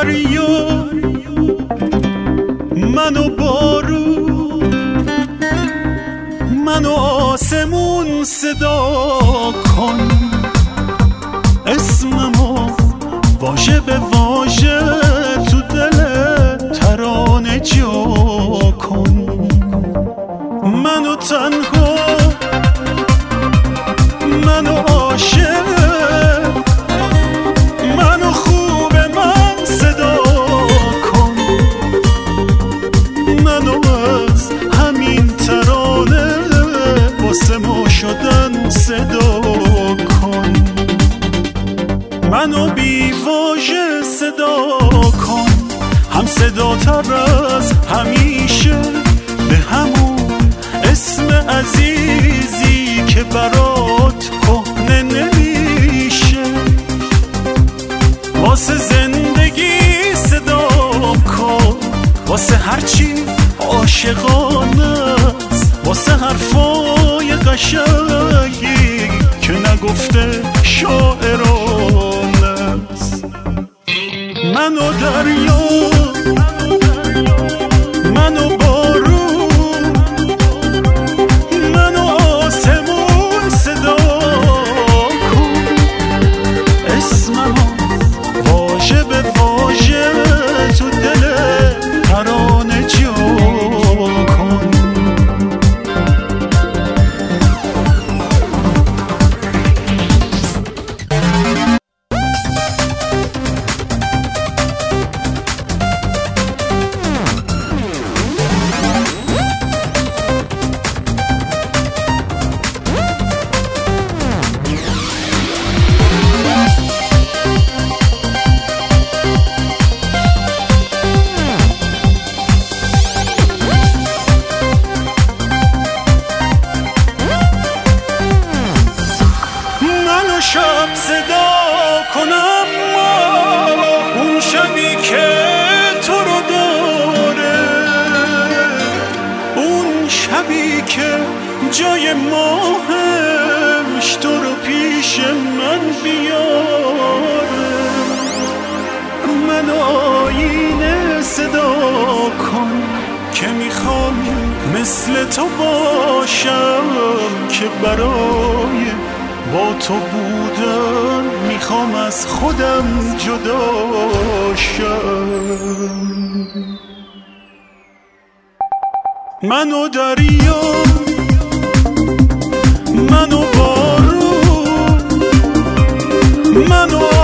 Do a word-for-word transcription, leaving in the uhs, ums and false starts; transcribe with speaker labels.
Speaker 1: دریا منو بارون منو آسمون صدا کن اسممو واژه به واژه تو دل ترانه جا کن منو تنها منو عاشق منو خوب من صدا کن منو از همین ترانه واسه ما شدن صدا کن منو بی واژه صدا کن هم صدا تر از همیشه به همون اسم عزیزی که برات کهنه نمیشه واسه زندگی صدا کن واسه هرچی عاشقانه است واسه حرفای قشنگی که نگفته شاعرانه است منو دریا منو بارون منو آسمون صدا کن اسممو واژه به واژه تو دل ترانه جا کن شب صدا کنم ما اون شبی که تو رو داره اون شبی که جای ماهش تو رو پیش من بیاره من آینه صدا کن که میخوام مثل تو باشم که برای با تو بودن میخوام از خودم جدا شم منو دریا منو بارون منو